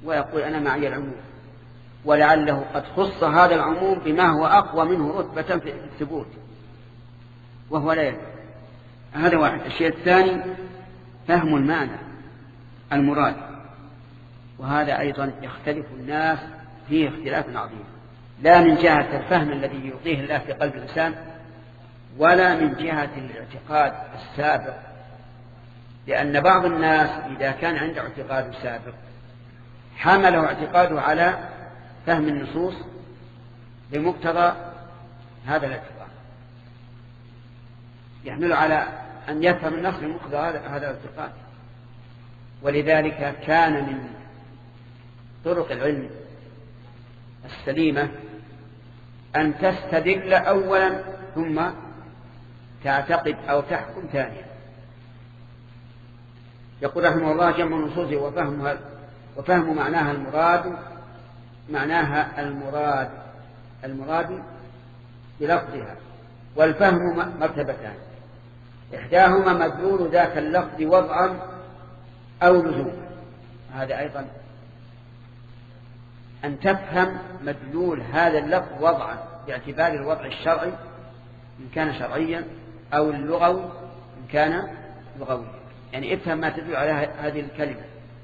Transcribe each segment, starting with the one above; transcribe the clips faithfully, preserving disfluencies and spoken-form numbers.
ويقول أنا معي العموم، ولعله قد خص هذا العموم بما هو أقوى منه رتبة في الثبوت وهو لا يدري. هذا واحد. الشيء الثاني فهم المعنى المراد، وهذا أيضا يختلف الناس فيه اختلاف عظيم، لا من جهة الفهم الذي يعطيه الله في قلب الإنسان، ولا من جهة الاعتقاد السابق، لأن بعض الناس إذا كان عنده اعتقاد سابق حمله اعتقاده على فهم النصوص بمقتضى هذا الاعتقاد، يحمله على أن يفهم النص بمقتضى هذا الاعتقاد. ولذلك كان من طرق العلم السليمة أن تستدل أولا ثم تعتقد أو تحكم ثانيا. يقول رحمه الله جمع النصوص وفهمها وفهم معناها المراد معناها المراد المراد بلفظها، والفهم مرتبتان، إحداهما مدلول ذاك اللفظ وضعا أو لزوما. هذا أيضا أن تفهم مدلول هذا اللفظ وضعا باعتبار الوضع الشرعي إن كان شرعيا أو اللغوي إن كان لغويا، يعني افهم ما تدل على هذه الكلمة.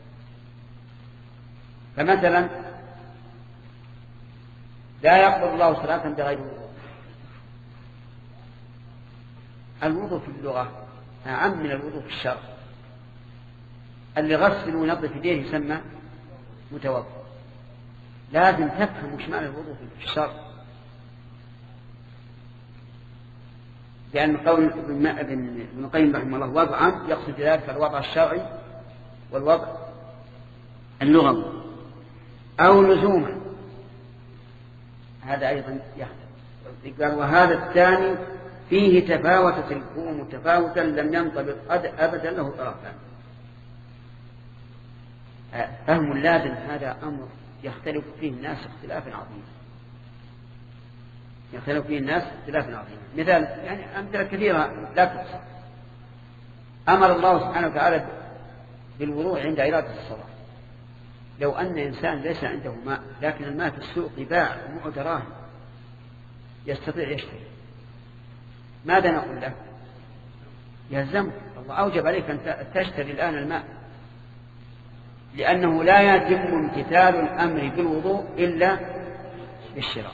فمثلا لا يقبل الله صلاة بغير وضوء. الوضوء في اللغة أعم من الوضوء في الشرع. اللي غسل ونظف يديه يسمى متوضئ. لازم تفهم وش معنى الوضوء في الشرع، لأن قول ابن القيم رحمه الله وضعا يقصد ذلك الوضع الشرعي والوضع اللغوي، أو لزوما هذا أيضا يختلف. قال وهذا الثاني فيه تفاوتت الفهوم تفاوتا لم ينطبق أبدا له طرفان. فهم اللازم هذا أمر يختلف فيه الناس اختلافا عظيما، يختلف فيه الناس اختلافا عظيما. مثال يعني أمثلة كثيرة لا تحصى. أمر الله سبحانه وتعالى بالوضوء عند إرادة الصلاة. لو أن إنسان ليس عنده ماء لكن الماء في السوق يباع ومعه دراهم يستطيع يشتري، ماذا نقول له؟ يلزمك، الله أوجب عليك أن تشتري الآن الماء، لأنه لا يتم امتثال الأمر بالوضوء إلا بالشراء.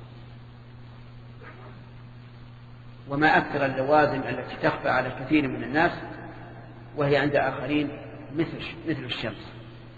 وما أكثر اللوازم التي تخفى على كثير من الناس وهي عند آخرين مثل مثل الشمس.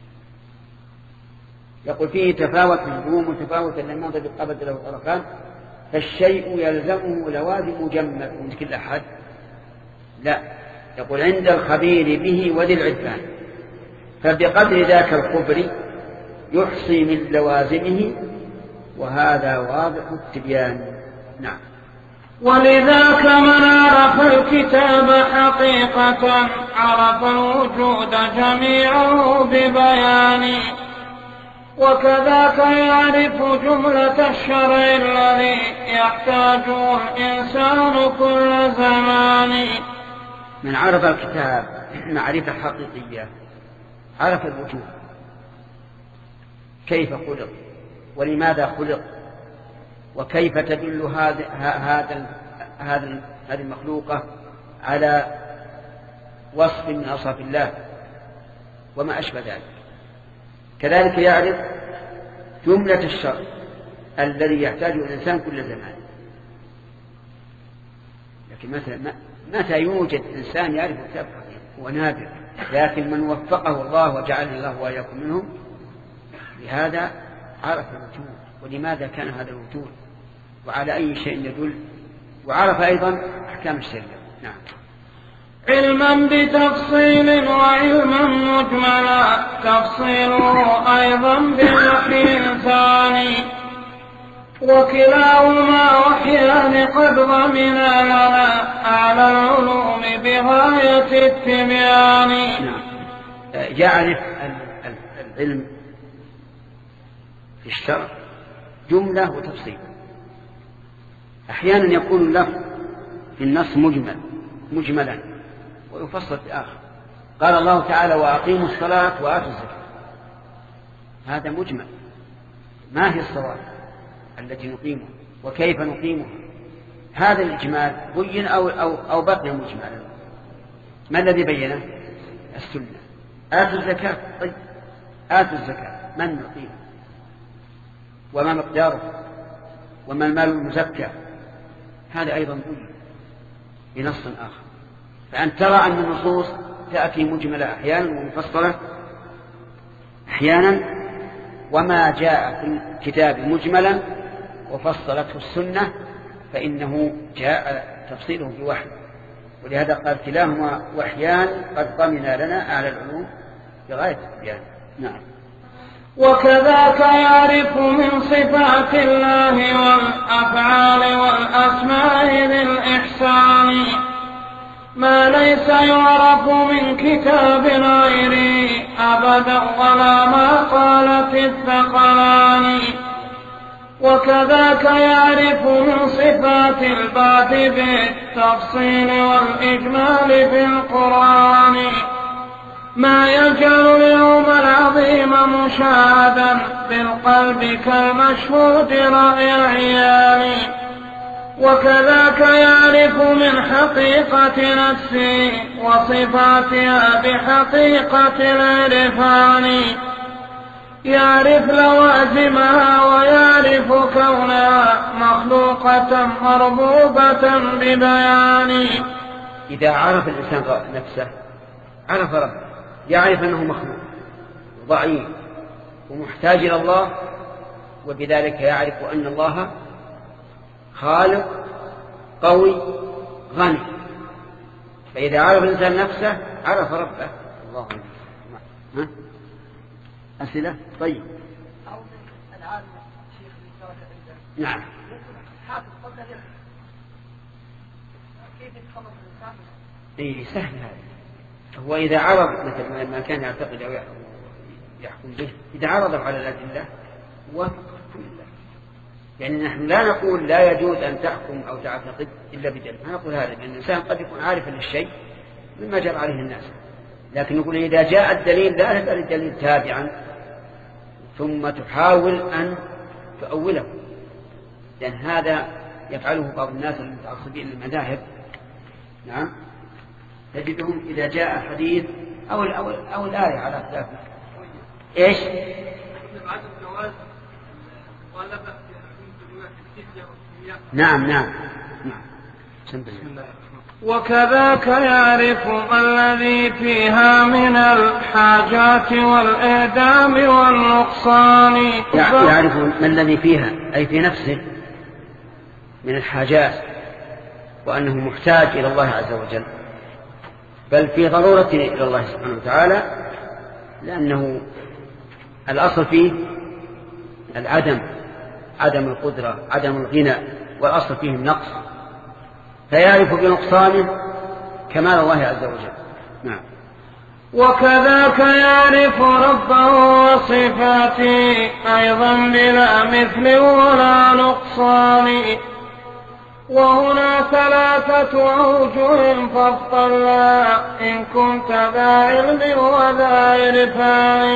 يقول فيه تفاوت الفهوم وتفاوت لم ينطبق أبدا له طرفان، فالشيء يلزمه لوازم مجمد عند كل أحد. لا، يقول عند الخبير به وذي العرفان، فبقدر ذاك الخبر يحصي من لوازمه، وهذا واضح التبيان. نعم. ولذاك من عرف الكتاب حقيقة عرف الوجود جميعه ببيان، وكذاك يعرف جملة الشرع الذي يحتاجه الإنسان كل زمان. من عرف الكتاب معرفة حقيقية عرف الوجود، كيف خلق ولماذا خلق، وكيف تدل هذا هذا هذا هذه المخلوقة على وصف من أوصاف الله وما أشبه ذلك. كذلك يعرف جملة الشرع الذي يحتاجه الإنسان كل زمان. لكن مثلا متى يوجد إنسان يعرف كتاب حقيقي ونادر، لكن من وفقه الله وجعلنا الله وإياكم منهم بهذا عرف الوجود ولماذا كان هذا الوجود وعلى أي شيء يدل، وعرف أيضا أحكام الشريعة. نعم. علما بتفصيل وعلما مجملا تفصيله أيضا بالوحي ثاني، وكلاهما وحيان قد ضمنا لنا أعلى العلوم بغاية التبيان. نعم. يعرف العلم في الشرع جملة وتفصيل. أحيانا يكون اللفظ في النص مجمل مجملا ويفصل في آخر. قال الله تعالى وأقيموا الصلاة وآتوا الزكاة، هذا مجمل، ما هي الصواب التي نقيمها وكيف نقيمها؟ هذا الإجمال بين أو, أو, أو بقي مجملا. ما الذي بينه؟ السنة. آتوا الزكاة، طيب آتوا الزكاة من نقيمه وما مقداره وما المال المزكى؟ هذا أيضا بين بنص آخر. فأن ترى أن النصوص تأتي مجملة أحيانا ومفصلة أحيانا، وما جاء في الكتاب مجملا وفصلته السنة فإنه جاء تفصيله بوحي. ولهذا قال كلاهما وحيان قد ضمن لنا أعلى العلوم بغاية البيان. نعم. وكذاك يعرف من صفات الله والأفعال والأسماء للإحسان ما ليس يعرف من كتاب غيره أبدا ولا ما قالت الثقلان. وكذاك يعرف من صفات البعث بالتفصيل والإجمال في القرآن ما يجعل اليوم العظيم مشاهدا بالقلب كالمشهود رأي العيان. وكذاك يعرف من حقيقة نفسه وصفاتها بحقيقة العرفان يعرف لوازمها ويعرف كونها مخلوقة مربوبة ببيان. إذا عرف الإنسان نفسه عرف ربه، يعرف أنه مخلوق ضعيف ومحتاج إلى الله، وبذلك يعرف أن الله خالق قوي غني. فإذا عرف الإنسان نفسه عرف ربه. الله ها؟ أسئلة؟ طيب. نعم. إيه سهل هذا. هو إذا عرض مثل ما كان يعتقد أو يحكم به، إذا عرضه على الأدلة وافق الله. يعني نحن لا نقول لا يجوز أن تحكم أو تعتقد إلا بدليل، ما نقول هذا، لأن الإنسان قد يكون عارفا للشيء مما جرى عليه الناس، لكن نقول إذا جاء الدليل لا تسأل الدليل تابعا ثم تحاول أن تؤوله، لأن هذا يفعله بعض الناس المتعصبين للمذاهب. نعم. تجدهم إذا جاء حديث أو أو أو الآية على خلافه إيش؟ نعم نعم نعم. وكذاك يعرف ما الذي فيها من الحاجات والإعدام والنقصان. يعرف ما الذي فيها أي في نفسه من الحاجات، وأنه محتاج إلى الله عز وجل، بل في ضرورة إلى الله سبحانه وتعالى، لأنه الأصل فيه العدم، عدم القدرة، عدم الغنى، والأصل فيه النقص، فيعرف بنقصانه كمال الله عز وجل. نعم. وكذاك يعرف ربه وصفاته أيضا بلا مثل ولا نقصان. وهنا ثلاثة أوجه فاطلع إن كنت ذا علم وذا عرفان.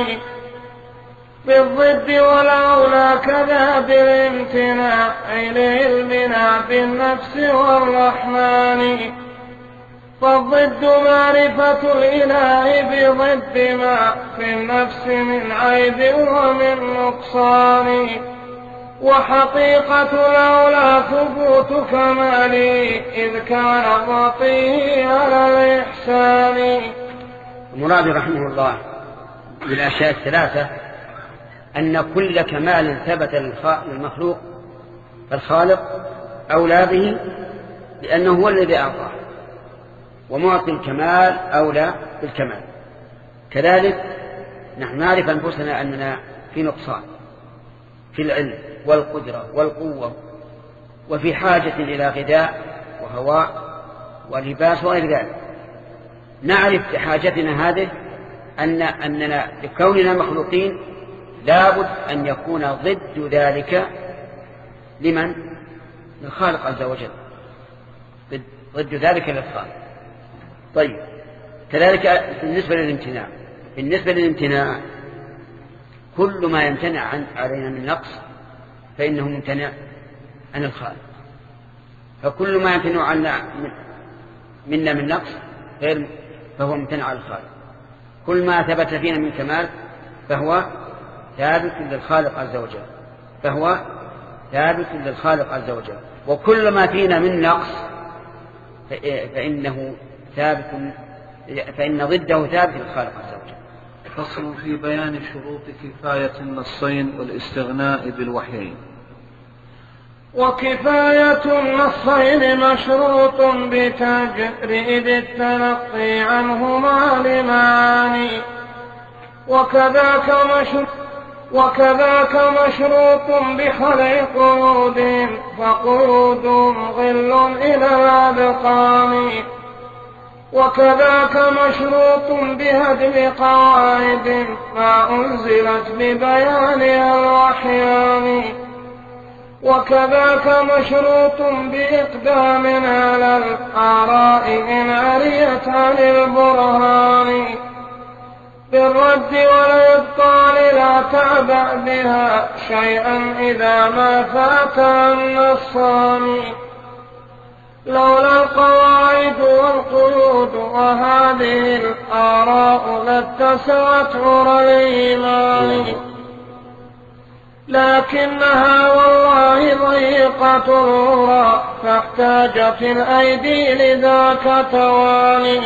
بالضد والأولى كذا بالامتناع لعلمنا بالنفس والرحمن. فالضد معرفة الإله بضد ما في النفس من عيب ومن نقصان. وحقيقة الأولى ثبوت كماله إذ كان ضطيه على الإحسان. المراد رحمه الله بالأشياء الثلاثة أن كل كمال ثبت للمخلوق فالخالق أولى به لأنه هو الذي أعطاه، ومعطي الكمال أولى بالكمال. كذلك نحن نعرف أنفسنا أننا في نقصان في العلم والقدرة والقوة، وفي حاجة إلى غذاء وهواء ولباس وغير ذلك. نعرف حاجتنا هذه أن أننا لكوننا مخلوقين لابد أن يكون ضد ذلك لمن؟ للخالق عز وجل، ضد ذلك للخالق. طيب كذلك بالنسبة للامتناع، بالنسبة للامتناع كل ما يمتنع عن علينا من نقص فإنه ممتنع عن الخالق، فكل ما يمتنع عنا منا من نقص فهو ممتنع عن الخالق. كل ما ثبت فينا من كمال فهو ثابت للخالق عز وجل فهو ثابت للخالق عز وجل وكل ما فينا من نقص فإنه ثابت فإن ضده ثابت للخالق عز وجل. فصل في بيان شروط كفاية النصين والاستغناء بالوحيين. وكفاية النصين مشروط بتجريد التلقي عنهما لمعاني، وكذاك مشروط وكذاك مشروط بخلع قيود فقيود غل إلى الأبقان، وكذاك مشروط بهدم قواعد ما أنزلت ببيانها الوحيان، وكذاك مشروط بإقدام على الآراء إن عريت عن البرهان، بالرد والإبطال لا تعبأ بها شيئا إذا ما فات النصان، لولا القواعد والقيود وهذه الآراء لاتسعت عرى الإيمان، لكنها والله ضيقة العرى فاحتاجت الأيدي لذاك تواني،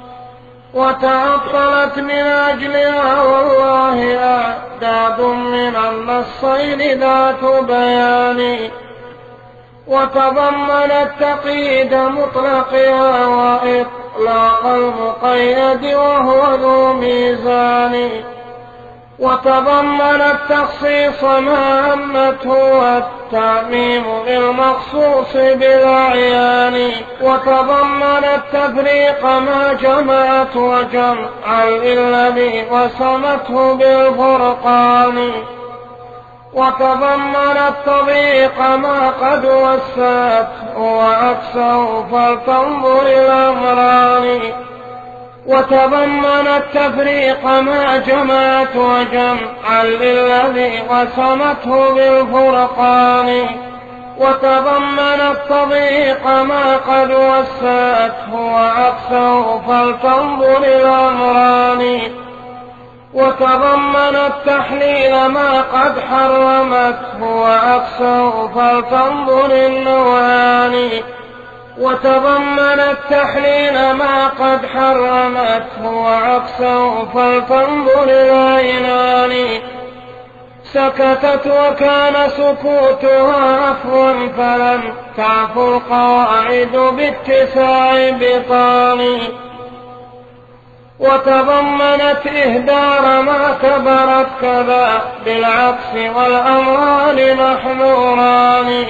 وتعطلت من أجلها والله أعداد من النصين ذات بيان، وتضمنت تقييد مطلقها وإطلاق المقيد وهو ذو ميزان، وتضمنت تخصيص ما همته والتعميم للمخصوص بالأعيان، وتضمنت تفريق ما جمعت وجمعا للذي وسمته بالفرقان، وتضمنت تضييق ما قد وسعته وعكسه فلتنظر الأمران، وتضمنت تفريق ما جمعت وجمعا للذي وسمته بالفرقان، وتضمنت تضييق ما قد وسعته وعكسه فلتنظر الأمران، وتضمنت تحليل ما قد حرمته وعكسه فلتنظر النوعان، وتضمنت تحليل ما قد حرمته وعكسه فلتنظر العينان، سكتت وكان سكوتها عفوا فلم تعفو القواعد باتساع بطان، وتضمنت إهدار ما كبرت كذا بالعكس والأموال محذوران،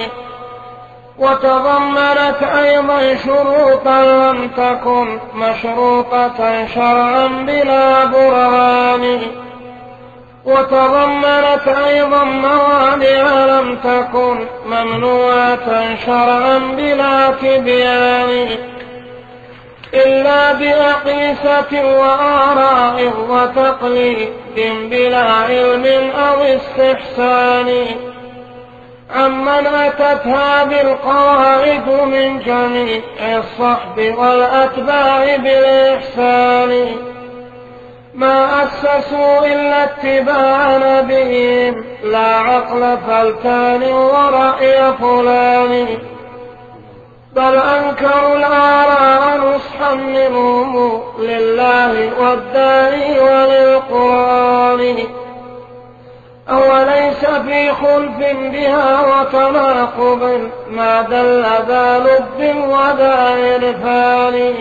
وتضمنت أيضا شروطا لم تكن مشروطة شرعا بلا برهان، وتضمنت أيضا موانع لم تكن ممنوعة شرعا بلا تبيان، إلا بأقيسة وآراء وتقليد بلا علم أو استحسان، عمن أتت هذه القواعد من جميع الصحب والأتباع بالإحسان، ما أسسوا إلا اتباع نبيهم لا عقل فلتان ورأي فلان، بل أنكروا الآراء نصحا منهم لله والداعي وللقرآن، أوليس في خلف بها وتناقض ما دل ذا لب وذا عرفان،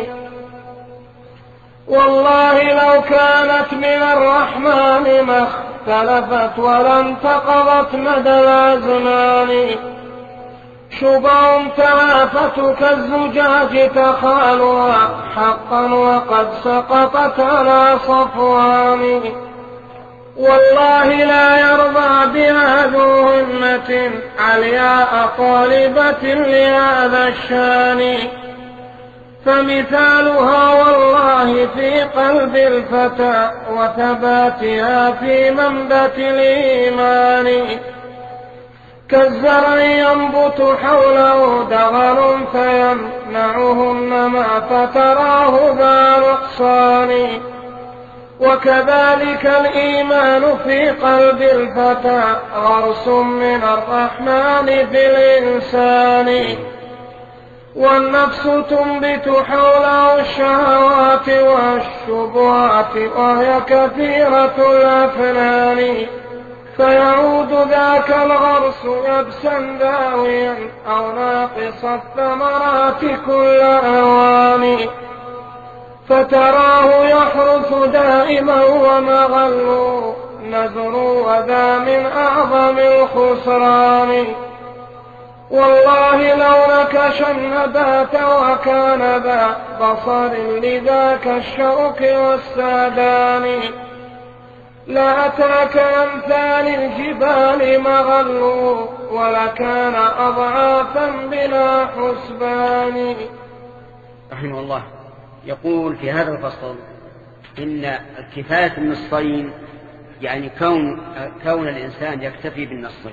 والله لو كانت من الرحمن ما اختلفت ولا انتقضت مدى الأزمان، شبع تلافت كالزجاج تخالها حقا وقد سقطت على صفوان، والله لا يرضى بها ذو همة علياء طالبة لهذا الشان، فمثالها والله في قلب الفتى وثباتها في منبت الإيمان، كالزرع ينبت حوله دغل فيمنعه النمى فتراه ذا نقصان، وكذلك الإيمان في قلب الفتى غرس من الرحمن في الإنسان، والنفس تنبت حوله الشهوات والشبهات وهي كثيرة الأفنان، فيعود ذاك الغرس يبسا داويا أو ناقص الثمرات كل أوان، فتراه يحرث دائما ومغل نزر وذا من أعظم الخسران، والله لو نكش النبات وكان ذا بصر لذاك الشوك والسادان، لا أتاك أمثال الجبال مغل ولكان أضعافا بلا حسبان. رحمه الله يقول في هذا الفصل إن الكفاية النصين يعني كون, كون الإنسان يكتفي بالنصين،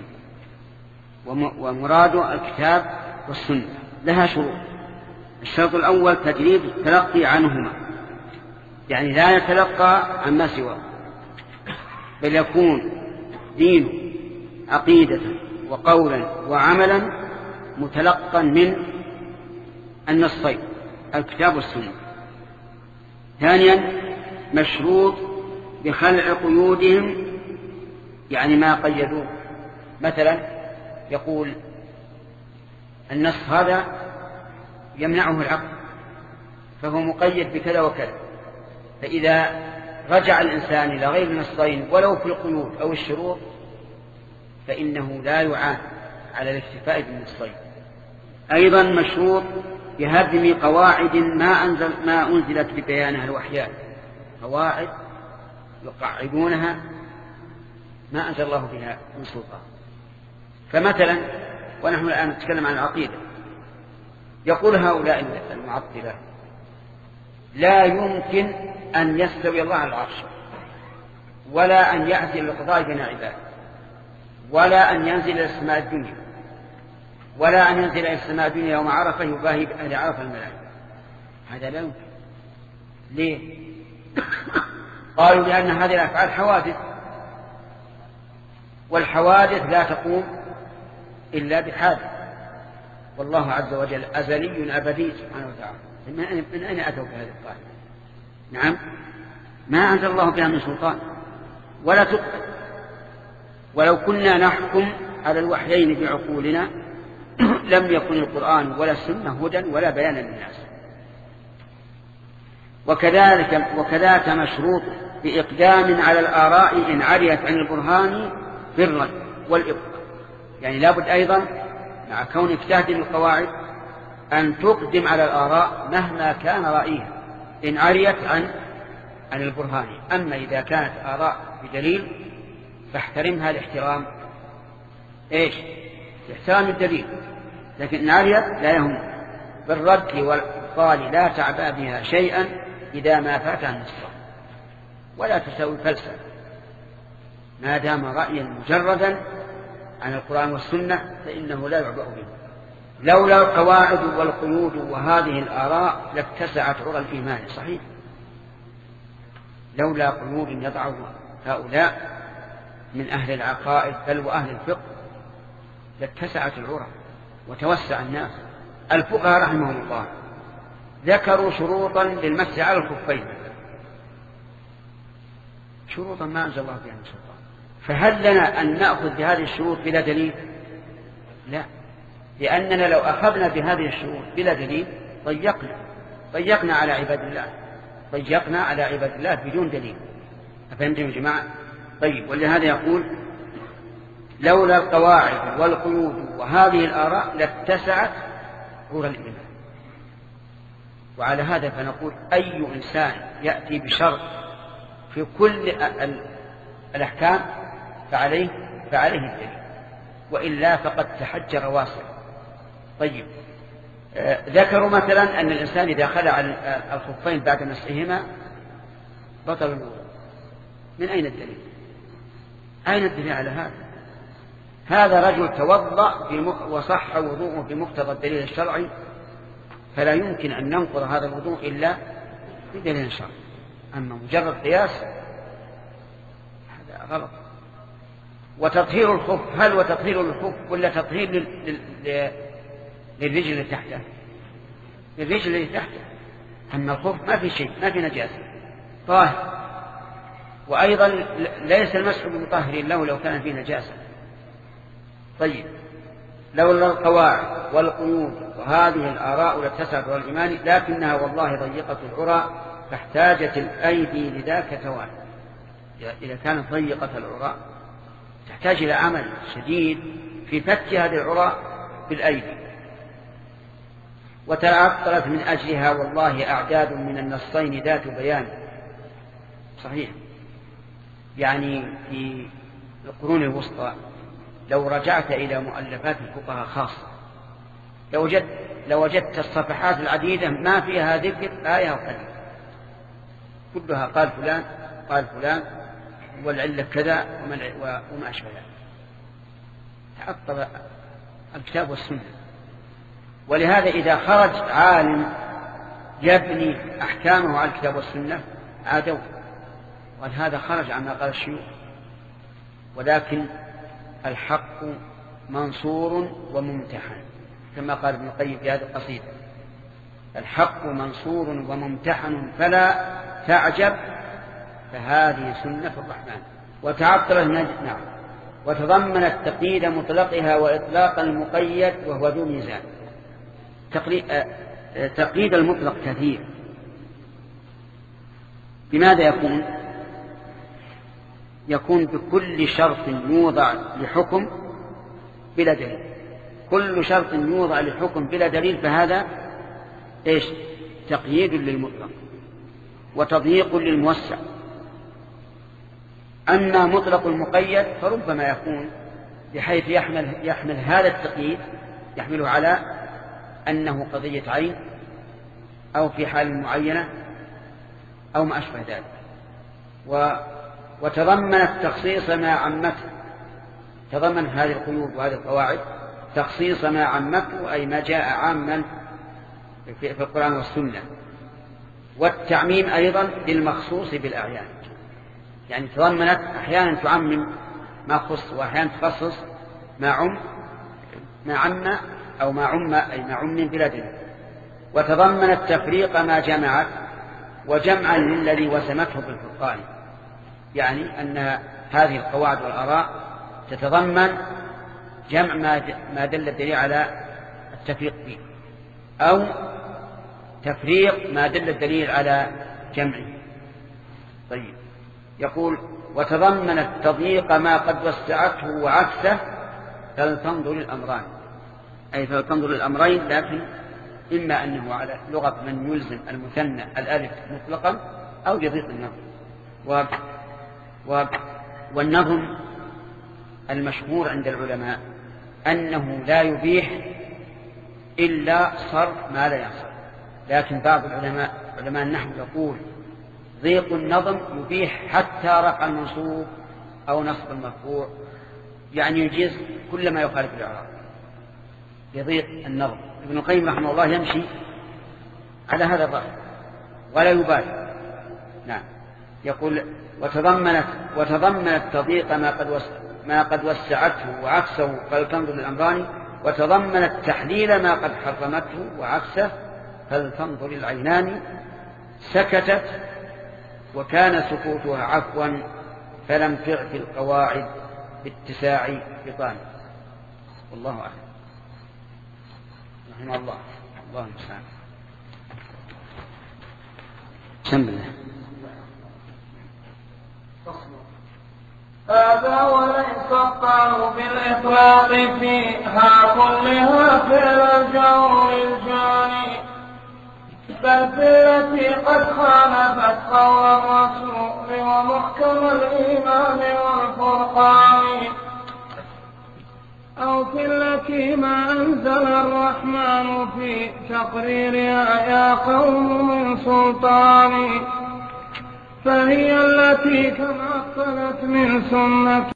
ومراد الكتاب والسنة لها شروط. الشرط الأول تجريد التلقي عنهما، يعني لا يتلقى عما سواه، بل يكون دينه عقيدة وقولا وعملا متلقا من النصين الكتاب والسنة. ثانيا مشروط بخلع قيودهم، يعني ما قيدوه، مثلا يقول النص هذا يمنعه العقل فهو مقيد بكذا وكذا، فإذا رجع الإنسان إلى غير النصين ولو في القيود أو الشروط فإنه لا يعان على الاكتفاء بالنصين. أيضا مشروط بهدم قواعد ما, أنزل ما أنزلت ببيانها الوحيات، قواعد يقعدونها ما أنزل الله بها من سلطان. فمثلا ونحن الآن نتكلم عن العقيدة، يقول هؤلاء المعطلة لا يمكن أن يستوي الله على العرش، ولا أن يعزل القضاء بين عباده، ولا أن ينزل إلى السماء الدنيا، ولا أن ينزل إلى السماء الدنيا يوم عرفة يباهي بأهل عرفة الملائكة. هذا لا يمكن. ليه؟ قالوا لأن هذه الأفعال حوادث، والحوادث لا تقوم إلا بحادث، والله عز وجل أزلي أبدي سبحانه وتعالى. من أين أتوا بهذه القاعدة؟ نعم، ما أنزل الله بها من سلطان ولا تقبل. ولو كنا نحكم على الوحيين بعقولنا لم يكن القرآن ولا السنة هدى ولا بيانا للناس. وكذلك وكذلك مشروط بإقدام على الآراء إن عريت عن البرهان بالرد والإبقاء، يعني لابد أيضا مع كونك تهدم القواعد أن تقدم على الآراء مهما كان رأيها إن عريت عن عن البرهان. أما إذا كانت آراء بدليل فاحترمها لاحترام إيش؟ لاحترام الدليل، لكن إن عريت لا يهم بالرد والإبطال لا تعبأ بها شيئا إذا ما فاتها النص، ولا تساوي فلسفة ما دام رأيا مجردا عن القرآن والسنة فإنه لا يعبأ به. لولا القواعد والقيود وهذه الآراء لاتسعت عرى الإيمان. صحيح، لولا قيود يضعها هؤلاء من أهل العقائد بل وأهل الفقه لاتسعت العرى وتوسع الناس. الفقهاء رحمهم الله ذكروا شروطا للمسح على الخفين، شروطا ما أنزل الله بها من سلطان، فهل لنا أن نأخذ بهذه الشروط بلا دليل؟ لا، لأننا لو أخذنا بهذه الشروط بلا دليل ضيقنا ضيقنا على عباد الله ضيقنا على عباد الله بدون دليل. أفهمتم يا جماعة؟ طيب، ولهذا يقول لولا القواعد والقيود وهذه الآراء لاتسعت عرى الإيمان. وعلى هذا فنقول أي إنسان يأتي بشرط في كل الأحكام فعليه فعليه الدليل، وإلا فقد تحجر واسع. طيب، ذكروا مثلا أن الإنسان إذا خلع الخفين بعد مسحهما بطل الوضوء. من أين الدليل؟ أين الدليل على هذا؟ هذا رجل توضأ وصح وضوءه بمقتضى الدليل الشرعي، فلا يمكن أن ننقض هذا الوضوء إلا بدليل شرعي. أما مجرد قياس هذا غلط. وتطهير الخف، هل هو تطهير للخف ولا تطهير لل... لل... للرجل اللي تحته؟ للرجل اللي تحته. أما الخف ما في شيء، ما في نجاسة، طاهر. وأيضا ليس المسح بمطهر له لو كان فيه نجاسة. طيب، لولا القواعد والقيود وهذه الآراء لاتسعت الإيمان، لكنها والله ضيقة العرى فاحتاجت الأيدي لذاك توان. إذا كانت ضيقة العرى تحتاج إلى عمل شديد في فتح هذه العرى بالأيدي. وتعطلت من أجلها والله أعداد من النصين ذات بيان. صحيح، يعني في القرون الوسطى لو رجعت إلى مؤلفات الفقهاء خاصة لوجدت لوجدت الصفحات العديدة ما فيها ذكر آية أو حديث، كلها قال فلان قال فلان والعلة كذا وما أشبه ذلك. تعطل الكتاب والسنة. ولهذا إذا خرج عالم يبني أحكامه على الكتاب والسنة عادوا، قال هذا خرج عما قال الشيوخ. ولكن الحق منصور وممتحن كما قال ابن القيم في هذه القصيدة: الحق منصور وممتحن فلا تعجب فهذه سنة الرحمن. وتعطل نعم وتضمنت تقييد مطلقها وإطلاق المقيد وهو ذو ميزان. تقييد المطلق كثير. بماذا يكون؟ يكون بكل شرط يوضع لحكم بلا دليل. كل شرط يوضع لحكم بلا دليل فهذا إيش؟ تقييد للمطلق وتضييق للموسع. أما مطلق المقيد فربما يكون بحيث يحمل, يحمل هذا التقييد يحمله على أنه قضية عين أو في حال معينة أو ما أشبه ذلك. و وتضمنت تخصيص ما عمته. تضمن هذه القيود وهذه القواعد تخصيص ما عمته أي ما جاء عاما في القرآن والسنة، والتعميم أيضا للمخصوص بالأعيان. يعني تضمنت أحيانا تعمم ما خص وأحيانا تخصص ما عم ما عم أو ما عم أي ما عم بلا دليل. وتضمنت تفريق ما جمعت وجمعا للذي وسمته بالفرقان. يعني أن هذه القواعد والآراء تتضمن جمع ما دل الدليل على التفريق فيه أو تفريق ما دل الدليل على جمعه. طيب، يقول: وتضمنت تضييق ما قد وسعته وعكسه فلتنظر الأمران، أي فلتنظر الأمرين، لكن إما أنه على لغة من يلزم المثنى الألف مطلقا أو يضيق النظر. و... و... والنظم المشهور عند العلماء أنه لا يبيح إلا صرف ما لا يصرف، لكن بعض العلماء علماء النحو يقول ضيق النظم يبيح حتى رفع المنصوب أو نصب المرفوع، يعني يجيز كل ما يخالف الإعراب يضيق النظم. ابن القيم رحمه الله يمشي على هذا الرأي ولا يبالي. نعم، يقول: وتضمنت وتضمنت تضييق ما قد وسع ما قد وسعته وعكسه فلتنظر الأمران، وتضمنت تحليل ما قد حرمته وعكسه فلتنظر العينان. سكتت وكان سكوتها عفوا فلم تعف القواعد باتساع بطان. والله أعلم. رحمه الله. الله المستعان. بسم الله. هذا وليس الطعن بالإطلاق فيها كلها فعل الجور الجاني، بل في التي قد خالفت قول الرسول ومحكم الإيمان والفرقان. أو في التي ما أنزل الرحمن في تقريرها يا قوم من سلطان، فهي التي تمثلت من سنة